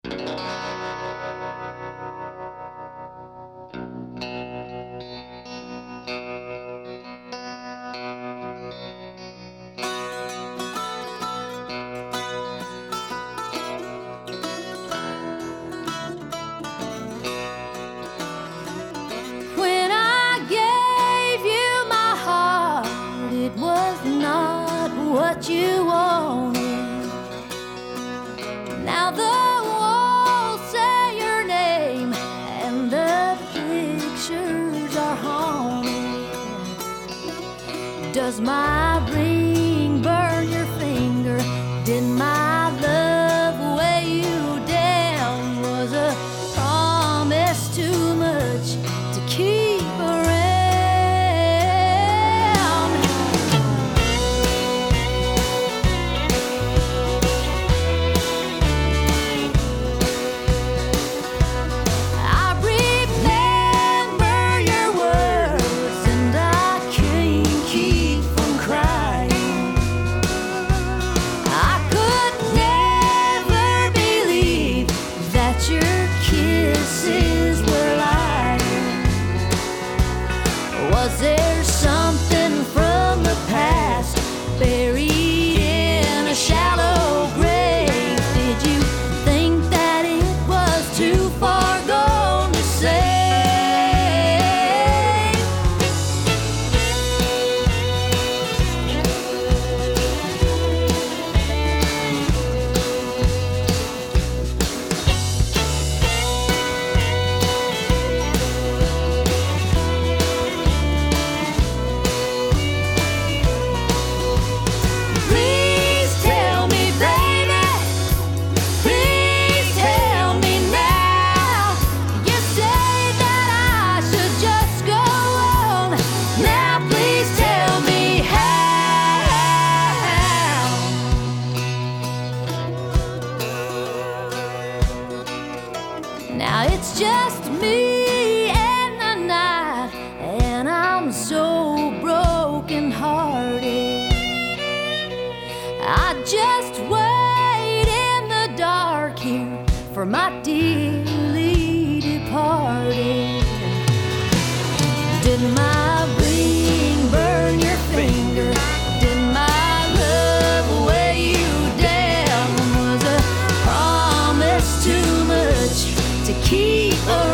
When I gave you my heart, it was not what you wanted. Now the walls say your name and the pictures are haunted. Does my ring burn your finger? Did my love weigh you down? Was a promise too much to keep around? I remember your words and I can't keep from crying. I could never believe that your kisses were lying. Was there something from the past buried in a shallow grave? Did you think that it was too far gone to say? Please tell me, baby. Please tell me now. You say that I should just go on. Now please tell me how. Now it's just me and the night, and I'm so broken hearted. I just wait in the dark here for my dearly departed. Did my ring burn your finger? Did my love weigh you down? Was a promise too much to keep around?